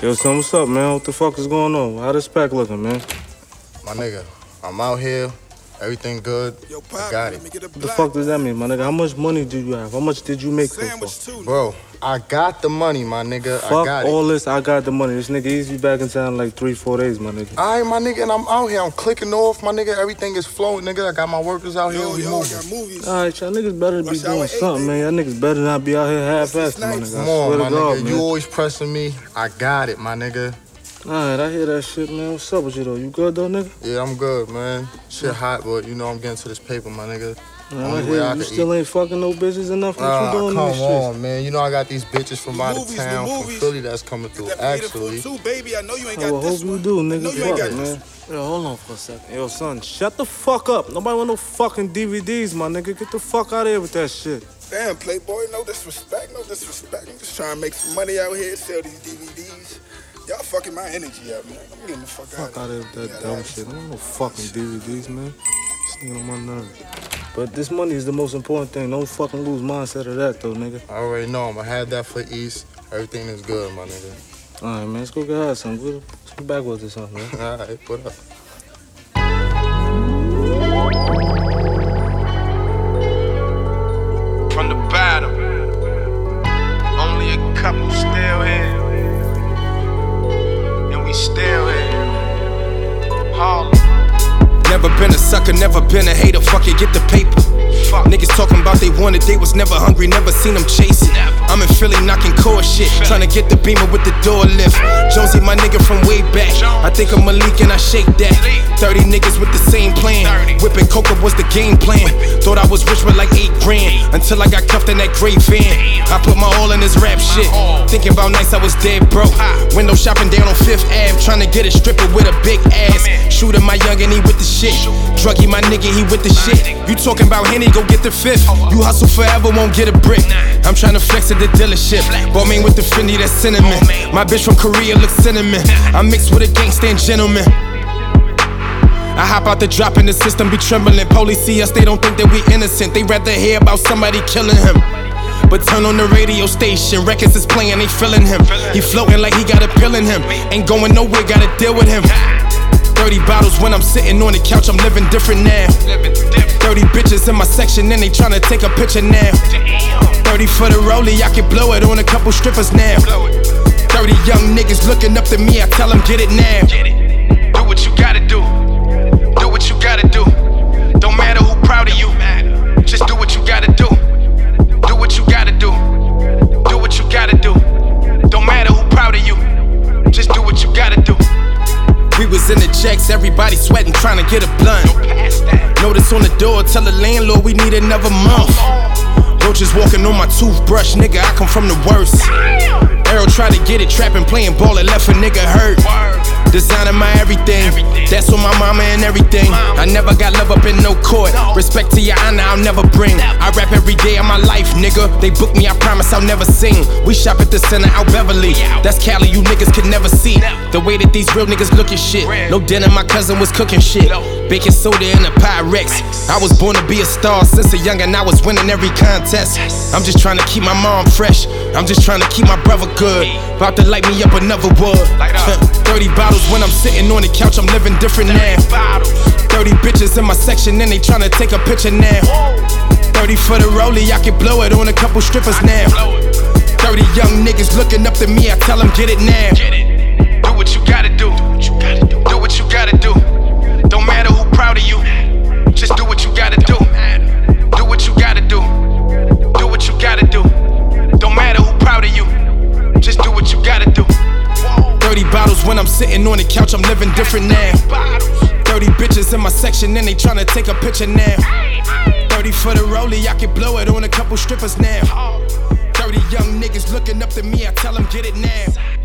Yo, son, what's up, man? What the fuck is going on? How this pack looking, man? My nigga, I'm out here. Everything good. I got it. What the fuck does that mean, my nigga? How much money do you have? How much did you make so far? Bro, I got the money, my nigga. Fuck I got all it. this, I got the money. This nigga easy back in town in like 3-4 days, my nigga. Alright, my nigga, and I'm out here. I'm clicking off, my nigga. Everything is flowing, nigga. I got my workers out here. We moving. Alright, y'all niggas better be doing something, man. Y'all niggas better not be out here half-assed, my nigga. Come on, my nigga. God, You always pressing me. I got it, my nigga. Alright, I hear that shit, man. What's up with you, though? You good, though, nigga? Yeah, I'm good, man. Shit hot, but you know I'm getting to this paper, my nigga. I hear you still ain't fucking no bitches enough. What you doing in these streets? Come on, man. You know I got these bitches from out of town, from Philly that's coming through, actually. I hope you do, nigga. Fuck, man. Yo, hold on for a second. Yo, son, shut the fuck up. Nobody want no fucking DVDs, my nigga. Get the fuck out of here with that shit. Damn, Playboy, no disrespect. I'm just trying to make some money out here, sell these DVDs. Y'all fucking my energy up, man. I'm getting the fuck out of here with that dumb shit. I don't know fucking DVDs, man. This nigga on my nerves. But this money is the most important thing. Don't fucking lose mindset of that, though, nigga. I already know. I'm gonna have that for East. Everything is good, my nigga. All right, man. Let's go get high some good. Let's get backwards or something, man. All right, what up? From the bottom, only a couple still here, and we still here. Harlem. Never been a sucker, never been a hater. Fuck it, get the paper. Fuck. Niggas talking about they wanted, they was never hungry, never seen them chasing. I'm in Philly knocking core shit, trying to get the Beamer with the door lift. Jonesy, my nigga from way back. I think I'm Malik and I shake that. 30 niggas with the same plan. Whipping coca was the game plan. Thought I was rich with like 8 grand until I got cuffed in that gray van. I put my all in this rap shit. Thinking about nights I was dead broke. Window shopping down on 5th Ave, trying to get a stripper with a big ass. Shooter my youngin', he with the shit. Druggy my nigga, he with the shit. You talking about Henny, go get the 5th. You hustle forever, won't get a brick. I'm trying to flex at the dealership. Bought me with the Fendi, that's cinnamon. My bitch from Korea looks cinnamon. I mix with a gangsta and gentleman. I hop out the drop in the system, be trembling. Police see us, they don't think that we innocent. They rather hear about somebody killing him. But turn on the radio station, records is playing, they feeling him. He floating like he got a pill in him. Ain't going nowhere, gotta deal with him. 30 bottles when I'm sitting on the couch, I'm living different now. 30 bitches in my section and they tryna take a picture now. 30 for the rollie, I can blow it on a couple strippers now. 30 young niggas looking up to me, I tell them get it now. Do what you gotta do. Do what you gotta do. Don't matter who proud of you. Just do what you gotta do. Do what you gotta do. Do what you gotta do. Don't matter who proud of you. Just do what you gotta do. We was in the jacks, everybody sweating, trying to get a blunt. Notice on the door, tell the landlord we need another month. Roaches walking on my toothbrush, nigga, I come from the worst. Arrow tried to get it, trapping, playing ball, it left a nigga hurt. Designing my everything, that's on my mama and everything. I never got love up in no court. Respect to your honor, I'll never bring. I rap every day of my life, nigga. They book me, I promise I'll never sing. We shop at the center out Beverly. That's Cali, you niggas could never see. The way that these real niggas look at shit. No dinner, my cousin was cooking shit. Baking soda in a Pyrex. I was born to be a star since a youngin', I was winning every contest. I'm just trying to keep my mom fresh. I'm just trying to keep my brother good. About to light me up another wood. 30 bottles when I'm sitting on the couch, I'm living different now. 30 bitches in my section and they tryna take a picture now. 30 for the rollie, I can blow it on a couple strippers now. 30 young niggas looking up to me, I tell them get it now. Do what you gotta do. Do what you gotta do. Don't matter who proud of you. Just do what you gotta do. Do what you gotta do. Do what you gotta do. Don't matter who proud of you. Just do what you gotta do. 30 bottles when I'm sitting on the couch, I'm living different now. 30 bitches in my section and they tryna take a picture now. 30 for the rollie, I can blow it on a couple strippers now. 30 young niggas looking up to me, I tell them get it now.